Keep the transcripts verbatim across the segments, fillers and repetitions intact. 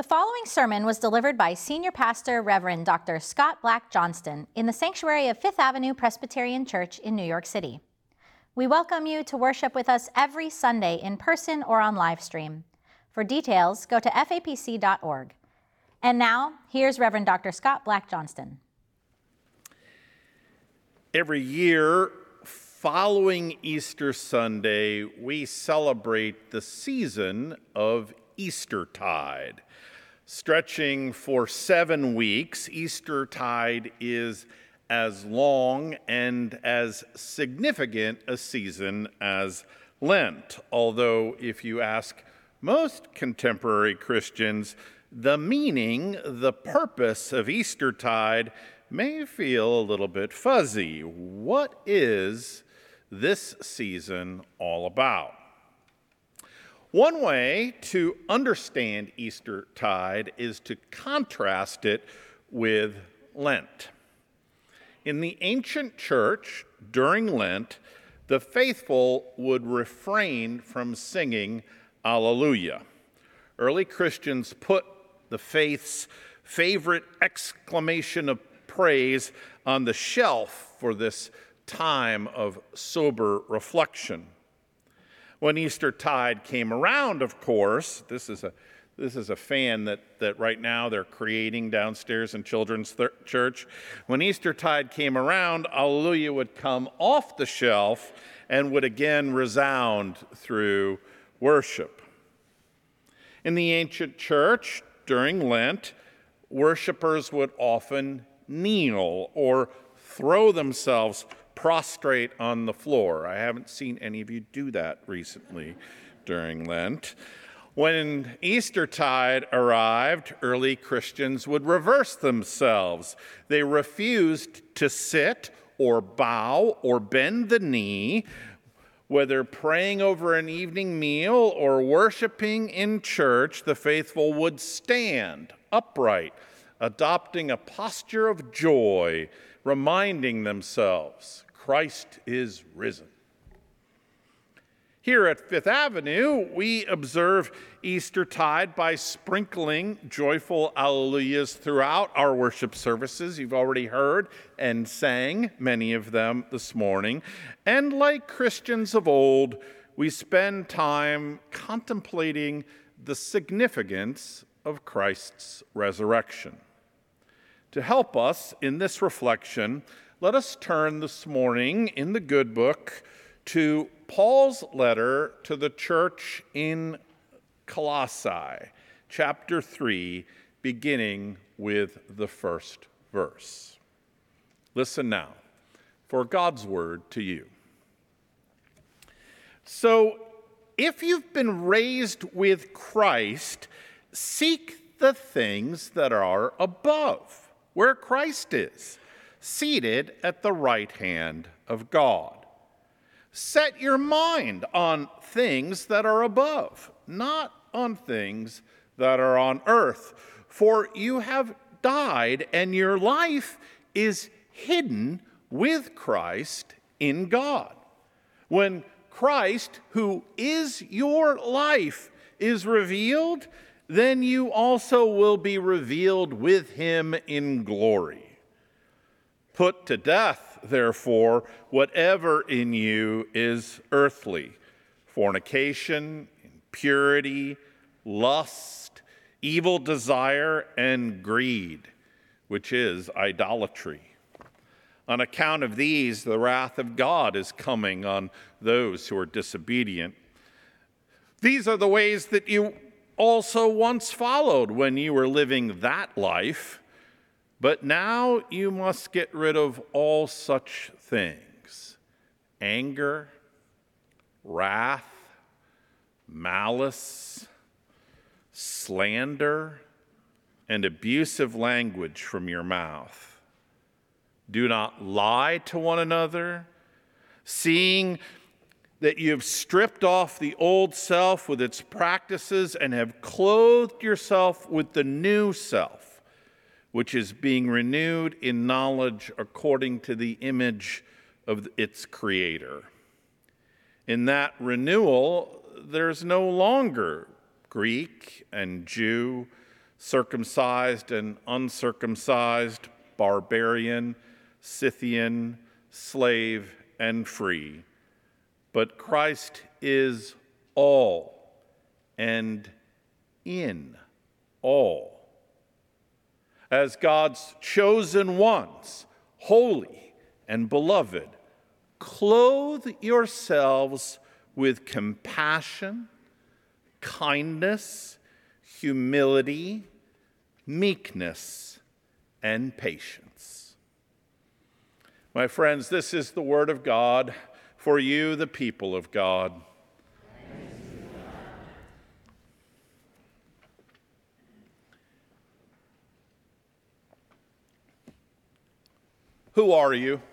The following sermon was delivered by Senior Pastor Reverend Doctor Scott Black Johnston in the sanctuary of Fifth Avenue Presbyterian Church in New York City. We welcome you to worship with us every Sunday in person or on live stream. For details, go to F A P C dot org. And now, here's Reverend Doctor Scott Black Johnston. Every year, following Easter Sunday, we celebrate the season of Eastertide. Stretching for seven weeks, Eastertide is as long and as significant a season as Lent, although if you ask most contemporary Christians, the meaning, the purpose of Eastertide may feel a little bit fuzzy. What is this season all about? One way to understand Eastertide is to contrast it with Lent. In the ancient church, during Lent, the faithful would refrain from singing Alleluia. Early Christians put the faith's favorite exclamation of praise on the shelf for this time of sober reflection. When Eastertide came around, of course, this is a this is a fan that, that right now they're creating downstairs in Children's Th- Church. When Eastertide came around, Alleluia would come off the shelf and would again resound through worship. In the ancient church, during Lent, worshipers would often kneel or throw themselves prostrate on the floor. I haven't seen any of you do that recently during Lent. When Eastertide arrived, early Christians would reverse themselves. They refused to sit or bow or bend the knee. Whether praying over an evening meal or worshiping in church, the faithful would stand upright, adopting a posture of joy, reminding themselves, Christ is risen. Here at Fifth Avenue, we observe Eastertide by sprinkling joyful alleluias throughout our worship services. You've already heard and sang many of them this morning. And like Christians of old, we spend time contemplating the significance of Christ's resurrection. To help us in this reflection, let us turn this morning in the Good Book to Paul's letter to the church in Colossae, chapter three, beginning with the first verse. Listen now for God's word to you. So, if you've been raised with Christ, seek the things that are above, where Christ is, seated at the right hand of God. Set your mind on things that are above, not on things that are on earth. For you have died, and your life is hidden with Christ in God. When Christ, who is your life, is revealed, then you also will be revealed with him in glory. Put to death, therefore, whatever in you is earthly: fornication, impurity, lust, evil desire, and greed, which is idolatry. On account of these, the wrath of God is coming on those who are disobedient. These are the ways that you also once followed when you were living that life. But now you must get rid of all such things: anger, wrath, malice, slander, and abusive language from your mouth. Do not lie to one another, seeing that you have stripped off the old self with its practices and have clothed yourself with the new self, which is being renewed in knowledge according to the image of its creator. In that renewal, there's no longer Greek and Jew, circumcised and uncircumcised, barbarian, Scythian, slave, and free. But Christ is all and in all. As God's chosen ones, holy and beloved, clothe yourselves with compassion, kindness, humility, meekness, and patience. My friends, this is the word of God for you, the people of God. Who are you?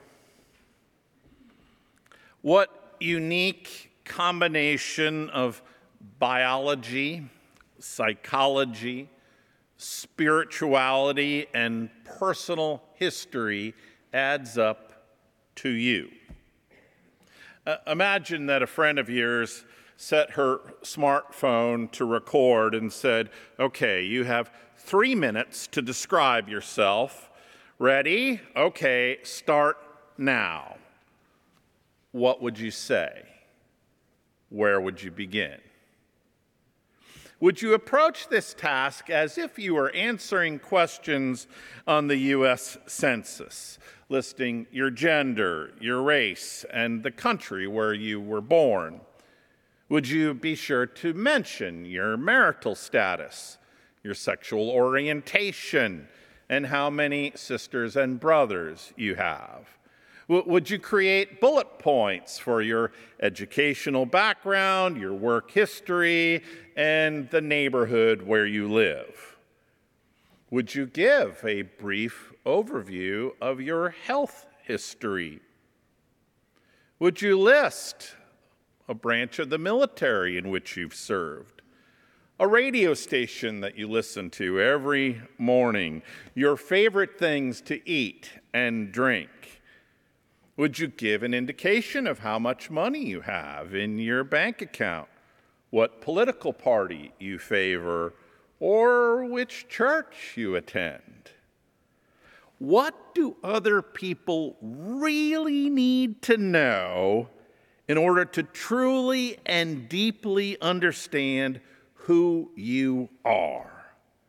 What unique combination of biology, psychology, spirituality, and personal history adds up to you? Uh, imagine that a friend of yours set her smartphone to record and said, okay, you have three minutes to describe yourself. Ready? Okay, start now. What would you say? Where would you begin? Would you approach this task as if you were answering questions on the U S Census, listing your gender, your race, and the country where you were born? Would you be sure to mention your marital status, your sexual orientation, and how many sisters and brothers you have? Would you create bullet points for your educational background, your work history, and the neighborhood where you live? Would you give a brief overview of your health history? Would you list a branch of the military in which you've served, a radio station that you listen to every morning, your favorite things to eat and drink? Would you give an indication of how much money you have in your bank account, what political party you favor, or which church you attend? What do other people really need to know in order to truly and deeply understand who you are?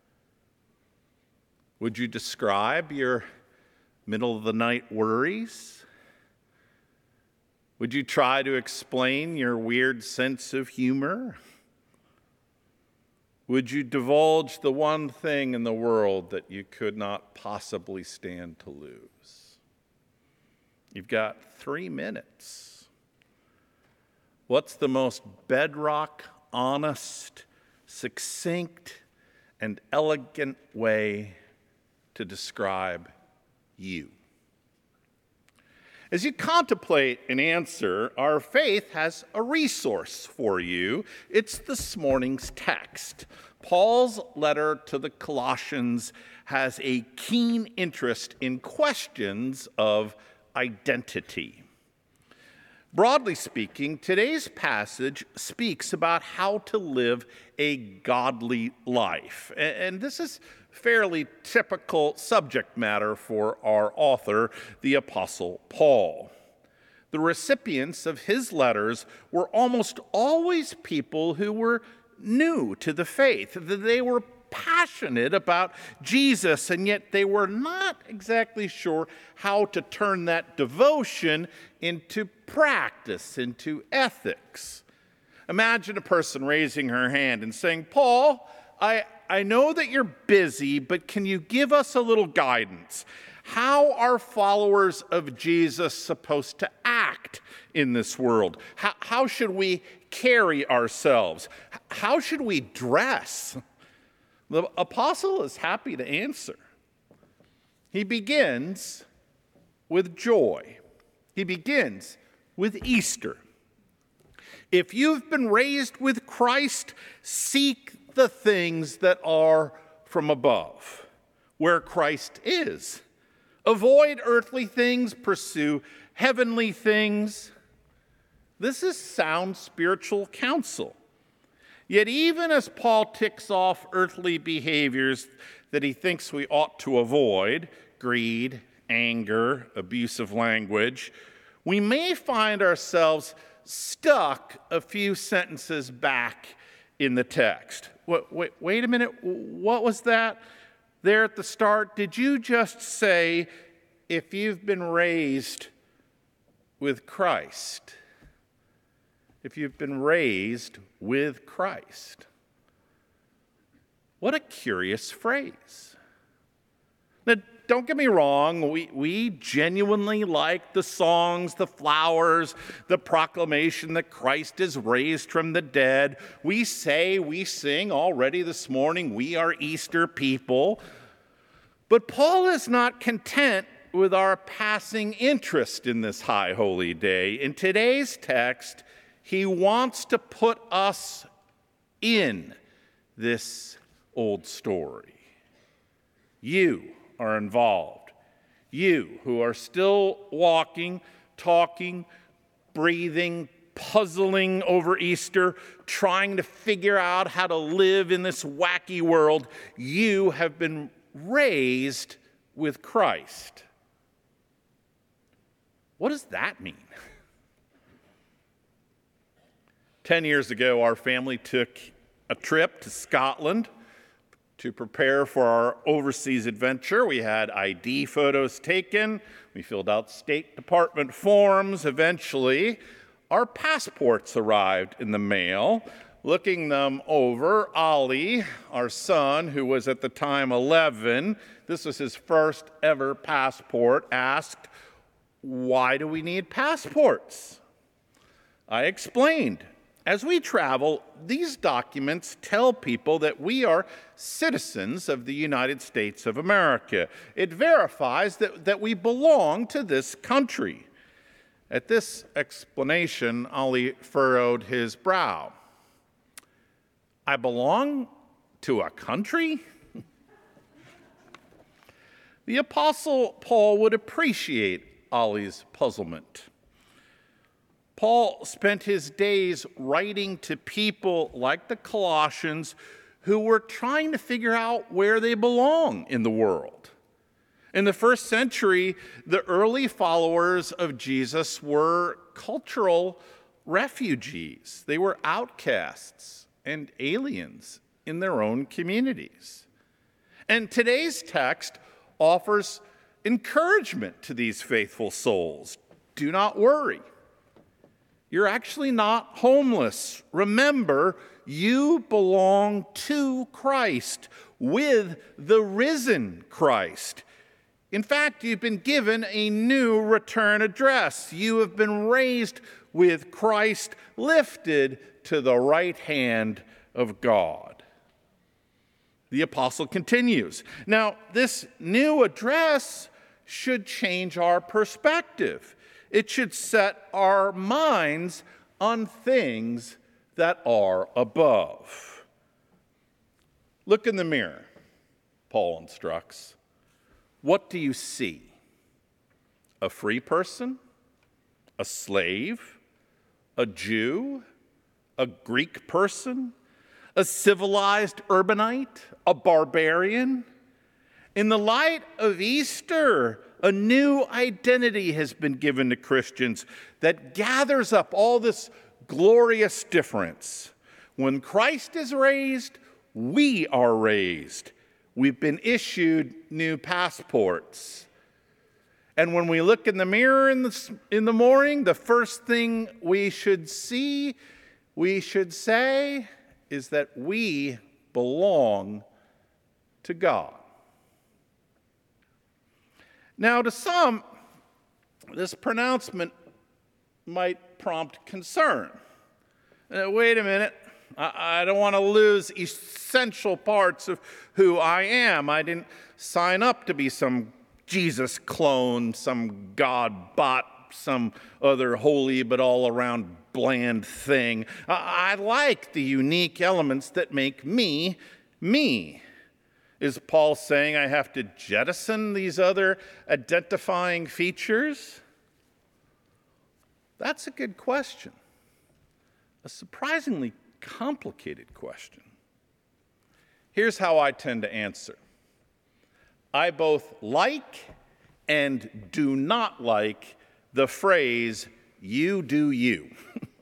Would you describe your middle of the night worries? Would you try to explain your weird sense of humor? Would you divulge the one thing in the world that you could not possibly stand to lose? You've got three minutes. What's the most bedrock, honest, succinct, and elegant way to describe you? As you contemplate an answer, our faith has a resource for you. It's this morning's text. Paul's letter to the Colossians has a keen interest in questions of identity. Broadly speaking, today's passage speaks about how to live a godly life. And this is fairly typical subject matter for our author, the Apostle Paul. The recipients of his letters were almost always people who were new to the faith. They were passionate about Jesus, and yet they were not exactly sure how to turn that devotion into practice, into ethics. Imagine a person raising her hand and saying, Paul, I, I know that you're busy, but can you give us a little guidance? How are followers of Jesus supposed to act in this world? How, how should we carry ourselves? How should we dress? The apostle is happy to answer. He begins with joy. He begins with Easter. If you've been raised with Christ, seek the things that are from above, where Christ is. Avoid earthly things, pursue heavenly things. This is sound spiritual counsel. Yet even as Paul ticks off earthly behaviors that he thinks we ought to avoid, greed, anger, abusive language, we may find ourselves stuck a few sentences back in the text. Wait, wait, wait a minute, what was that there at the start? Did you just say, if you've been raised with Christ? If you've been raised with Christ. What a curious phrase. Now, don't get me wrong, we, we genuinely like the songs, the flowers, the proclamation that Christ is raised from the dead. We say, we sing already this morning, we are Easter people. But Paul is not content with our passing interest in this high holy day. In today's text, he wants to put us in this old story. You are involved. You who are still walking, talking, breathing, puzzling over Easter, trying to figure out how to live in this wacky world, you have been raised with Christ. What does that mean? Ten years ago, our family took a trip to Scotland to prepare for our overseas adventure. We had I D photos taken. We filled out State Department forms. Eventually, our passports arrived in the mail. Looking them over, Ollie, our son, who was at the time eleven, this was his first ever passport, asked, "Why do we need passports?" I explained. As we travel, these documents tell people that we are citizens of the United States of America. It verifies that, that we belong to this country. At this explanation, Ollie furrowed his brow. I belong to a country? The Apostle Paul would appreciate Ollie's puzzlement. Paul spent his days writing to people like the Colossians who were trying to figure out where they belong in the world. In the first century, the early followers of Jesus were cultural refugees. They were outcasts and aliens in their own communities. And today's text offers encouragement to these faithful souls. Do not worry. You're actually not homeless. Remember, you belong to Christ, with the risen Christ. In fact, you've been given a new return address. You have been raised with Christ, lifted to the right hand of God. The apostle continues. Now, this new address should change our perspective. It should set our minds on things that are above. Look in the mirror, Paul instructs. What do you see? A free person? A slave? A Jew? A Greek person? A civilized urbanite? A barbarian? In the light of Easter, a new identity has been given to Christians that gathers up all this glorious difference. When Christ is raised, we are raised. We've been issued new passports. And when we look in the mirror in the, in the morning, the first thing we should see, we should say, is that we belong to God. Now, to some, this pronouncement might prompt concern. Uh, wait a minute, I, I don't want to lose essential parts of who I am. I didn't sign up to be some Jesus clone, some God bot, some other holy but all-around bland thing. I, I like the unique elements that make me, me. Is Paul saying I have to jettison these other identifying features? That's a good question. A surprisingly complicated question. Here's how I tend to answer. I both like and do not like the phrase, "you do you."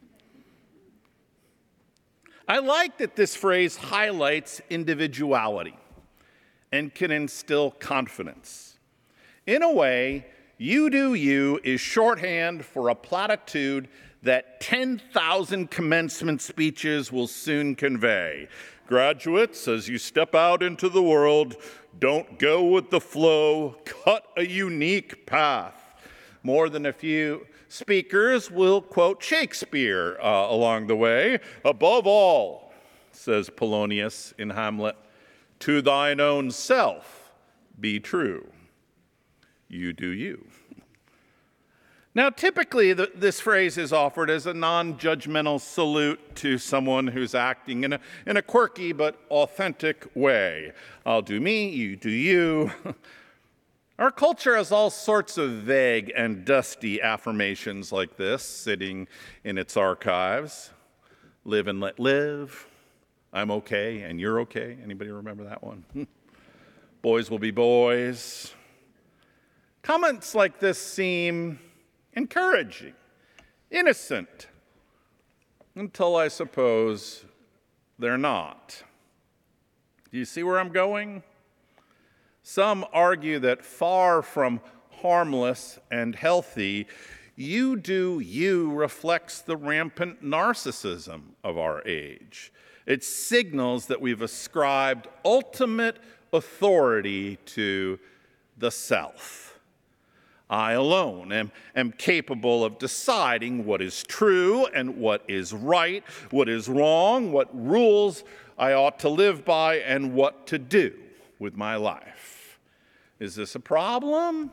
I like that this phrase highlights individuality and can instill confidence. In a way, "you do you" is shorthand for a platitude that ten thousand commencement speeches will soon convey. Graduates, as you step out into the world, don't go with the flow, cut a unique path. More than a few speakers will quote Shakespeare uh, along the way. Above all, says Polonius in Hamlet, to thine own self be true. You do you. Now, typically, the, this phrase is offered as a non-judgmental salute to someone who's acting in a, in a quirky but authentic way. I'll do me, you do you. Our culture has all sorts of vague and dusty affirmations like this sitting in its archives. Live and let live. I'm okay and you're okay. Anybody remember that one? Boys will be boys. Comments like this seem encouraging, innocent, until I suppose they're not. Do you see where I'm going? Some argue that far from harmless and healthy, you do you reflects the rampant narcissism of our age. It signals that we've ascribed ultimate authority to the self. I alone am, am capable of deciding what is true and what is right, what is wrong, what rules I ought to live by, and what to do with my life. Is this a problem?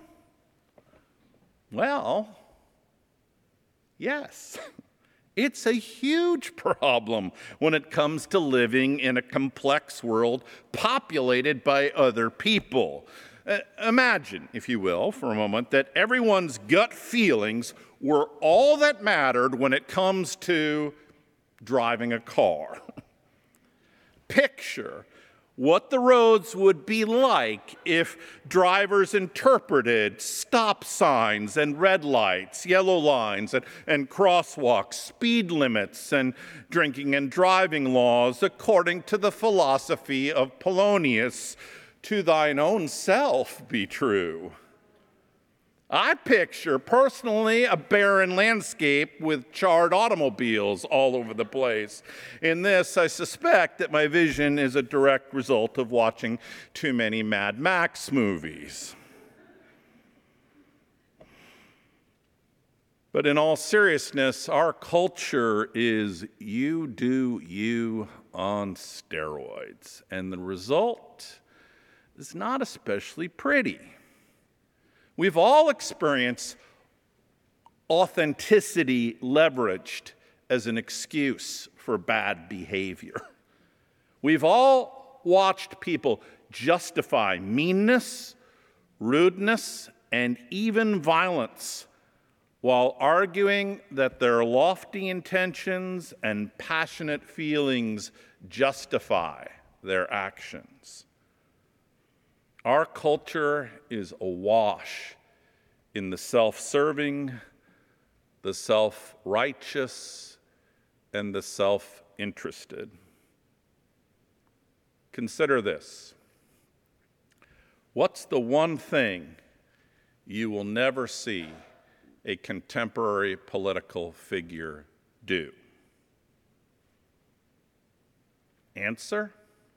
Well, yes. It's a huge problem when it comes to living in a complex world populated by other people. Uh, imagine, if you will, for a moment, that everyone's gut feelings were all that mattered when it comes to driving a car. Picture what the roads would be like if drivers interpreted stop signs and red lights, yellow lines and, and crosswalks, speed limits and drinking and driving laws according to the philosophy of Polonius. To thine own self be true. I picture personally a barren landscape with charred automobiles all over the place. In this, I suspect that my vision is a direct result of watching too many Mad Max movies. But in all seriousness, our culture is you do you on steroids. And the result is not especially pretty. We've all experienced authenticity leveraged as an excuse for bad behavior. We've all watched people justify meanness, rudeness, and even violence while arguing that their lofty intentions and passionate feelings justify their actions. Our culture is awash in the self-serving, the self-righteous, and the self-interested. Consider this. What's the one thing you will never see a contemporary political figure do? Answer?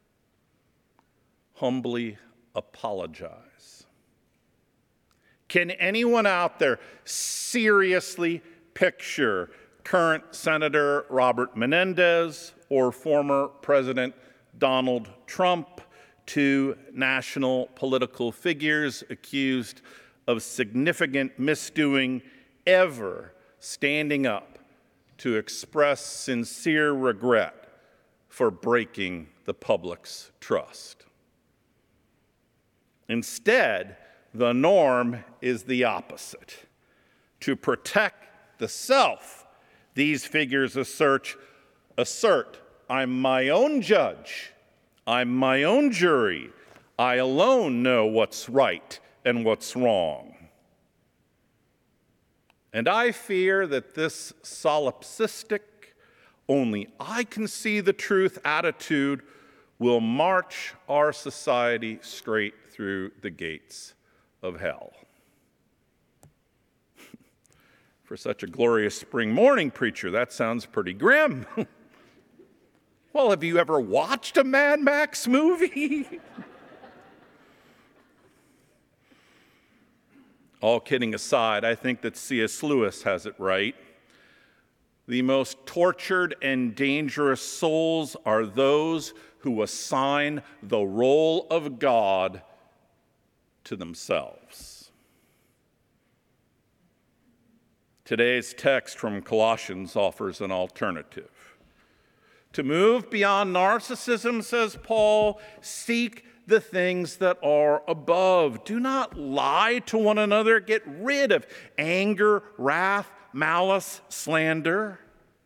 Humbly apologize. Can anyone out there seriously picture current Senator Robert Menendez or former President Donald Trump, two national political figures accused of significant misdoing, ever standing up to express sincere regret for breaking the public's trust? Instead, the norm is the opposite. To protect the self, these figures assert, assert I'm my own judge. I'm my own jury. I alone know what's right and what's wrong. And I fear that this solipsistic, only I can see the truth attitude will march our society straight through the gates of hell. For such a glorious spring morning, preacher, that sounds pretty grim. Well, have you ever watched a Mad Max movie? All kidding aside, I think that C S Lewis has it right. The most tortured and dangerous souls are those who assign the role of God to themselves. Today's text from Colossians offers an alternative. To move beyond narcissism, says Paul, seek the things that are above. Do not lie to one another. Get rid of anger, wrath, malice, slander.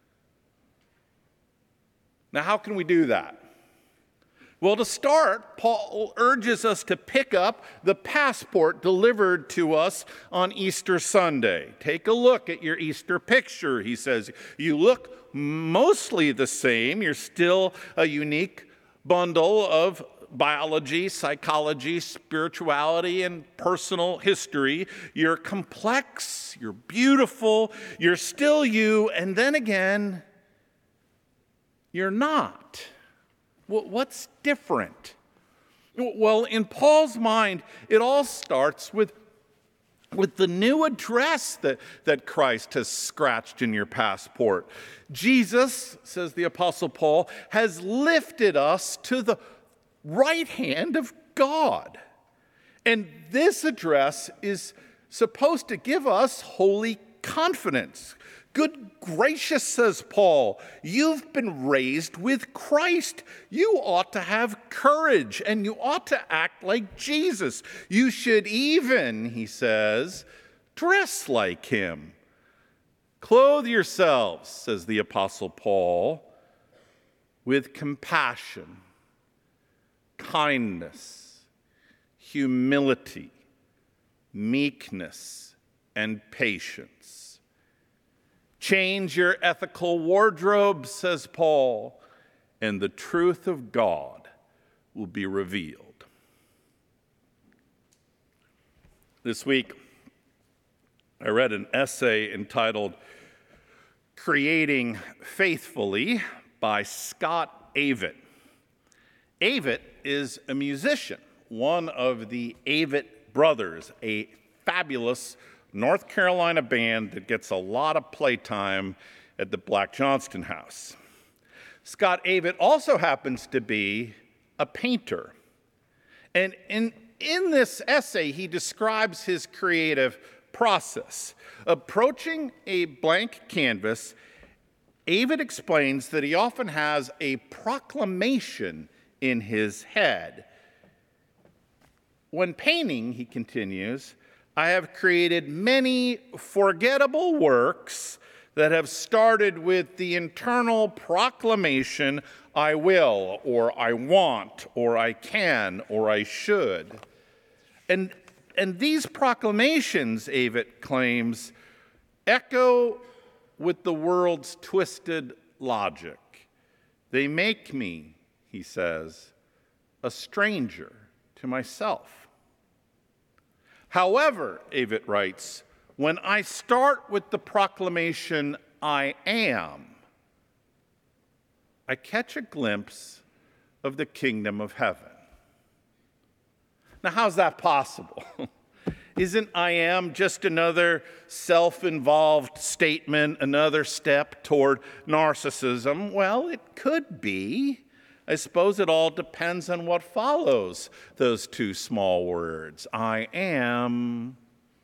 Now, how can we do that? Well, to start, Paul urges us to pick up the passport delivered to us on Easter Sunday. Take a look at your Easter picture, he says. You look mostly the same. You're still a unique bundle of biology, psychology, spirituality, and personal history. You're complex, you're beautiful, you're still you, and then again, you're not. What's different? Well, in Paul's mind, it all starts with, with the new address that, that Christ has scratched in your passport. Jesus, says the Apostle Paul, has lifted us to the right hand of God. And this address is supposed to give us holy confidence. Good gracious, says Paul, you've been raised with Christ. You ought to have courage and you ought to act like Jesus. You should even, he says, dress like him. Clothe yourselves, says the Apostle Paul, with compassion, kindness, humility, meekness, and patience. Change your ethical wardrobe, says Paul, and the truth of God will be revealed. This week, I read an essay entitled Creating Faithfully by Scott Avett. Avett is a musician, one of the Avett brothers, a fabulous North Carolina band that gets a lot of playtime at the Black Johnston House. Scott Avett also happens to be a painter. And in, in this essay, he describes his creative process. Approaching a blank canvas, Avett explains that he often has a proclamation in his head. When painting, he continues, I have created many forgettable works that have started with the internal proclamation, I will, or I want, or I can, or I should. And, and these proclamations, Avett claims, echo with the world's twisted logic. They make me, he says, a stranger to myself. However, Avett writes, when I start with the proclamation, I am, I catch a glimpse of the kingdom of heaven. Now, how's that possible? Isn't I am just another self-involved statement, another step toward narcissism? Well, it could be. I suppose it all depends on what follows those two small words, I am.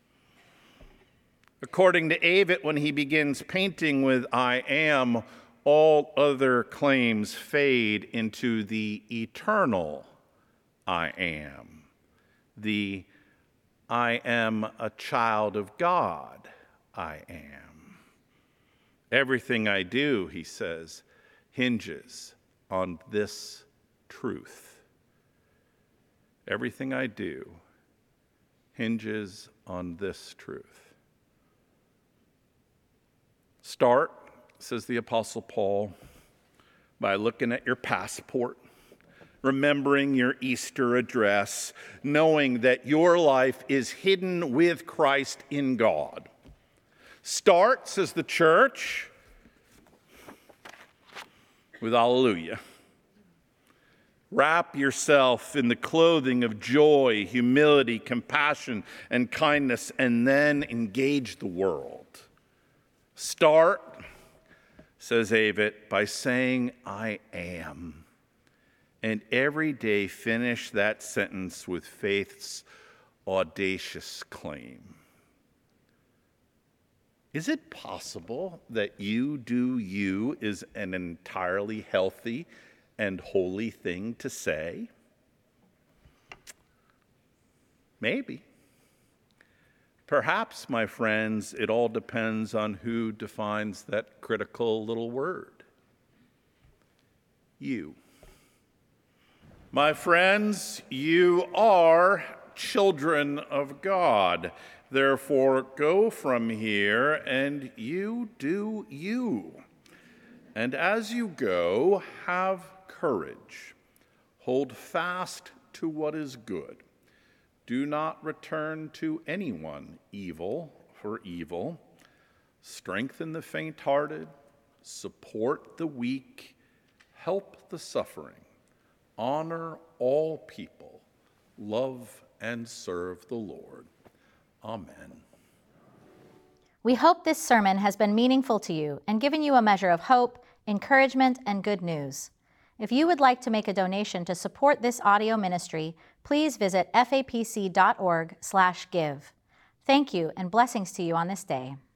According to Avett, when he begins painting with I am, all other claims fade into the eternal I am, the I am a child of God, I am. Everything I do, he says, hinges on this truth. Everything I do hinges on this truth. Start, says the Apostle Paul, by looking at your passport, remembering your Easter address, knowing that your life is hidden with Christ in God. Start, says the church, with Alleluia. Wrap yourself in the clothing of joy, humility, compassion, and kindness, and then engage the world. Start, says Avett, by saying, I am. And every day finish that sentence with faith's audacious claim. Is it possible that you do you is an entirely healthy and holy thing to say? Maybe. Perhaps, my friends, it all depends on who defines that critical little word. You. My friends, you are children of God. Therefore, go from here and you do you. And as you go, have courage. Hold fast to what is good. Do not return to anyone evil for evil. Strengthen the faint-hearted. Support the weak. Help the suffering. Honor all people. Love and serve the Lord. Amen. We hope this sermon has been meaningful to you and given you a measure of hope, encouragement, and good news. If you would like to make a donation to support this audio ministry, please visit f a p c dot org slash give. Thank you and blessings to you on this day.